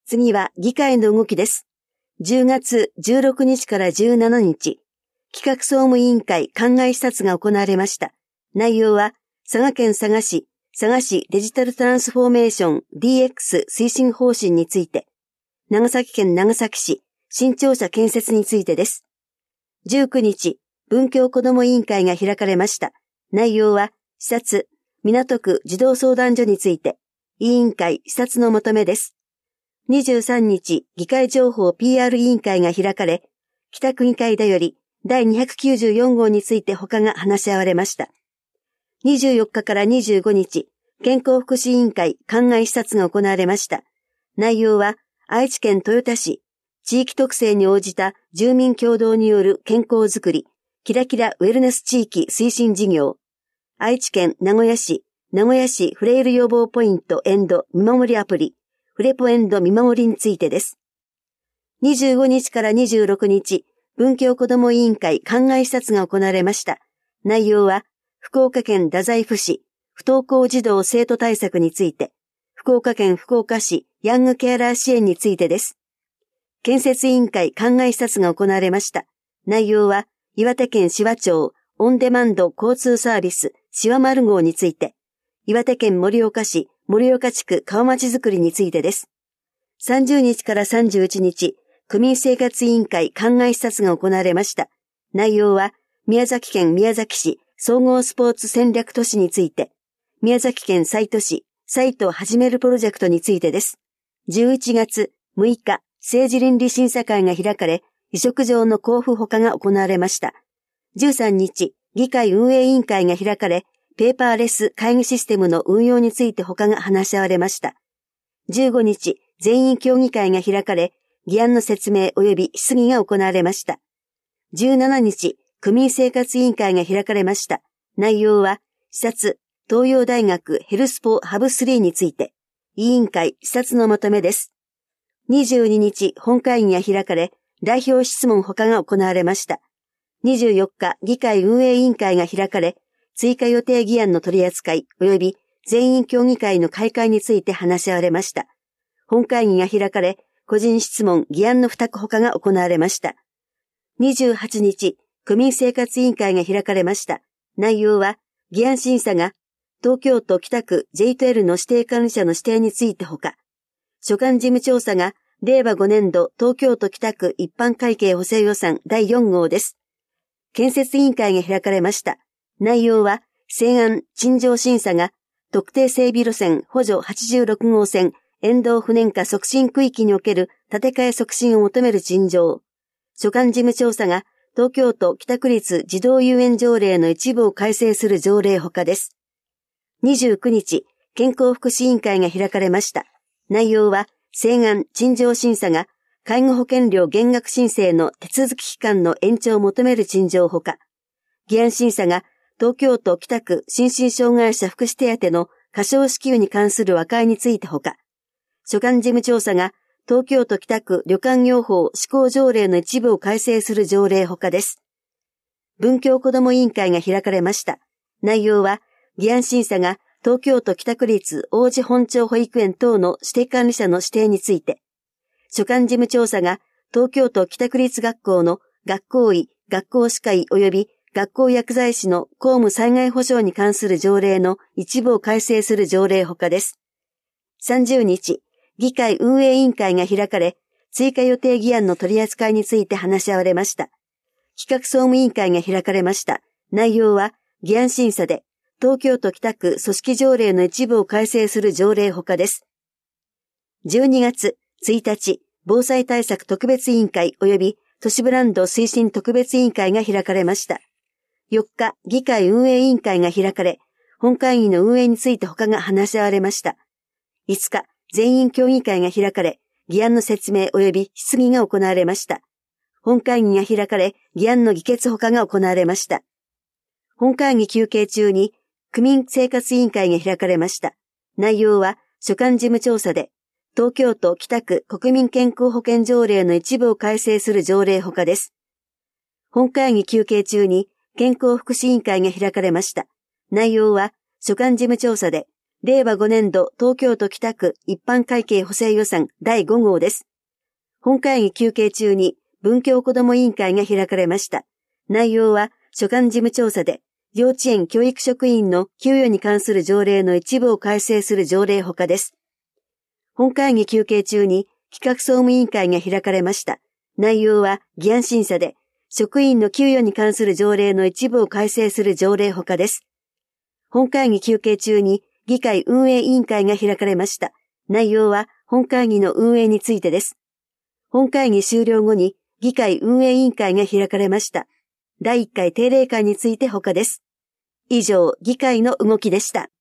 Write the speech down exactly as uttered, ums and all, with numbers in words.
次は議会の動きです。じゅうがつじゅうろくにちからじゅうしちにち、企画総務委員会考え視察が行われました。内容は、佐賀県佐賀市、佐賀市デジタルトランスフォーメーション ディーエックス 推進方針について、長崎県長崎市、新庁舎建設についてです。じゅうくにち、文教子ども委員会が開かれました。内容は、視察、港区児童相談所について、委員会視察の求めです。にじゅうさんにち、議会情報 ピーアール 委員会が開かれ、北区議会だよりだいにひゃくきゅうじゅうよんごうについて他が話し合われました。にじゅうよっかからにじゅうごにち、健康福祉委員会考え視察が行われました。内容は、愛知県豊田市、地域特性に応じた住民共同による健康づくり、キラキラウェルネス地域推進事業、愛知県名古屋市、名古屋市フレイル予防ポイントエンド見守りアプリ、フレポエンド見守りについてです。にじゅうごにちからにじゅうろくにち、文教子ども委員会考え視察が行われました。内容は、福岡県太宰府市、不登校児童生徒対策について、福岡県福岡市ヤングケアラー支援についてです。建設委員会考え視察が行われました。内容は、岩手県紫波町オンデマンド交通サービス紫波丸号について、岩手県盛岡市盛岡地区川町づくりについてです。さんじゅうにちからさんじゅういちにち、区民生活委員会考え視察が行われました。内容は、宮崎県宮崎市総合スポーツ戦略都市について、宮崎県西都市サイトを始めるプロジェクトについてです。じゅういちがつむいか、政治倫理審査会が開かれ、委嘱状の交付他が行われました。じゅうさんにち、議会運営委員会が開かれ、ペーパーレス会議システムの運用について他が話し合われました。じゅうごにち、全員協議会が開かれ、議案の説明及び質疑が行われました。じゅうしちにち、区民生活委員会が開かれました。内容は、視察、東洋大学ヘルスポハブスリーについて、委員会視察のまとめです。にじゅうににち、本会議が開かれ、代表質問他が行われました。にじゅうよっか、議会運営委員会が開かれ、追加予定議案の取り扱い及び全員協議会の開会について話し合われました。本会議が開かれ、個人質問、議案の付託他が行われました。にじゅうはちにち、区民生活委員会が開かれました。内容は、議案審査が、東京都北区 ジェイトゥエル の指定管理者の指定について他、所管事務調査が、れいわごねんど東京都北区一般会計補正予算だいよんごうです。建設委員会が開かれました。内容は、成案陳情審査が、特定整備路線補助はちじゅうろくごうせん沿道不燃化促進区域における建て替え促進を求める陳情。所管事務調査が、東京都北区立児童遊園条例の一部を改正する条例他です。にじゅうくにち、健康福祉委員会が開かれました。内容は、成案陳情審査が、介護保険料減額申請の手続き期間の延長を求める陳情ほか、議案審査が東京都北区心身障害者福祉手当の過少支給に関する和解についてほか、所管事務調査が東京都北区旅館業法施行条例の一部を改正する条例ほかです。文教子ども委員会が開かれました。内容は、議案審査が東京都北区立王子本町保育園等の指定管理者の指定について、所管事務調査が東京都北区立学校の学校医、学校歯科医及び学校薬剤師の公務災害保障に関する条例の一部を改正する条例ほかです。さんじゅうにち、議会運営委員会が開かれ、追加予定議案の取り扱いについて話し合われました。企画総務委員会が開かれました。内容は、議案審査で、東京都北区組織条例の一部を改正する条例ほかです。じゅうにがつついたち、防災対策特別委員会及び都市ブランド推進特別委員会が開かれました。よっか、議会運営委員会が開かれ、本会議の運営について他が話し合われました。いつか、全員協議会が開かれ、議案の説明及び質疑が行われました。本会議が開かれ、議案の議決他が行われました。本会議休憩中に、区民生活委員会が開かれました。内容は、所管事務調査で、東京都北区国民健康保険条例の一部を改正する条例ほかです。本会議休憩中に健康福祉委員会が開かれました。内容は、所管事務調査で、 れいわごねんど東京都北区一般会計補正予算だいご号です。本会議休憩中に文教子ども委員会が開かれました。内容は所管事務調査で幼稚園教育職員の給与に関する条例の一部を改正する条例ほかです。本会議休憩中に企画総務委員会が開かれました。内容は議案審査で職員の給与に関する条例の一部を改正する条例ほかです。本会議休憩中に議会運営委員会が開かれました。内容は本会議の運営についてです。本会議終了後に議会運営委員会が開かれました。だいいっかい定例会についてほかです。以上、議会の動きでした。